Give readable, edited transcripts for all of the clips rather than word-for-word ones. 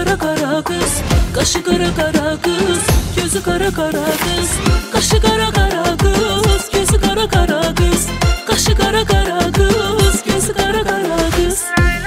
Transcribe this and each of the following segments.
kara kara kız, kaşı kara kara kız, gözü kara kara kız. Kaşı kara kara kız, gözü kara kara kız, kaşı kara kara kız, gözü kara kara kız.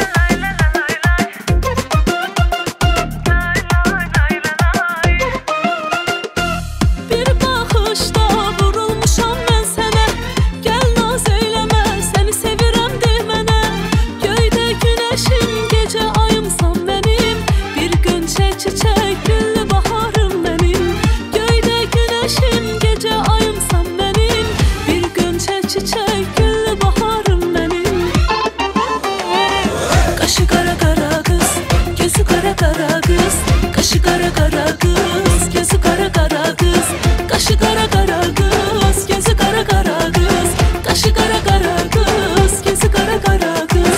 Bir bakışta vurulmuşam ben sənə, gel naz eyleme, seni sevirəm de mənə. Göydə güneşim, gece ayımsan benim, bir gönçə çiçek güllü baharım benim. Göydə güneşim, gece ayımsan benim, bir gönçə çiçek güllü baharım benim. Kaşı kara kara kız, gözü kara kara kız, kaşı kara kara kız, gözü kara kara kız. Kaşı kara kara kız, gözü kara kara kız, kaşı kara kara kız, gözü kara kara kız.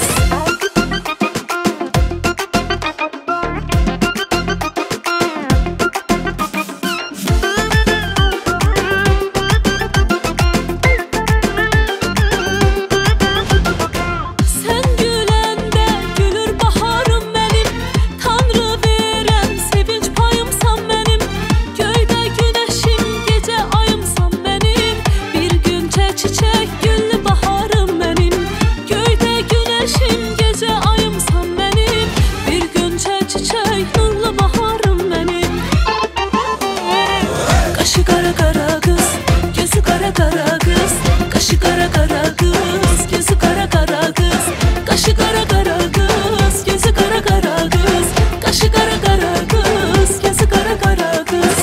Sen gülende gülür baharım benim, Tanrı verem sevinç payımsan benim. Göydə güneşim, gece ayımsan benim, bir gönçə çiçek güllü baharım benim. Göydə güneşim, gece ayımsan benim, bir gönçə çiçek nurlu baharım benim. Kaşı kara kara kız, gözü kara kara kız, kaşı kara kara kız, gözü kara kara kız. Kaşı kara kara kız, gözü kara kara kız, kaşı kara kara kız, gözü kara kara kız.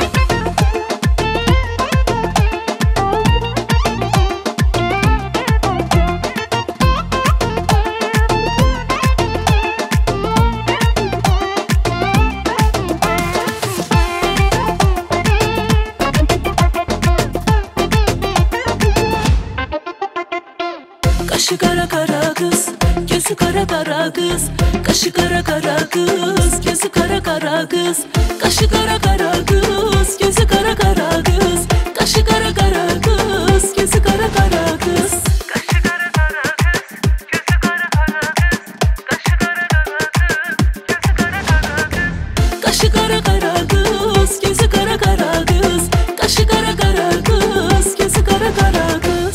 Kaşı kara kara kız, gözü kara kara kız, kaşı kara kara kız, gözü kara kara kız, kaşı kara kara kız.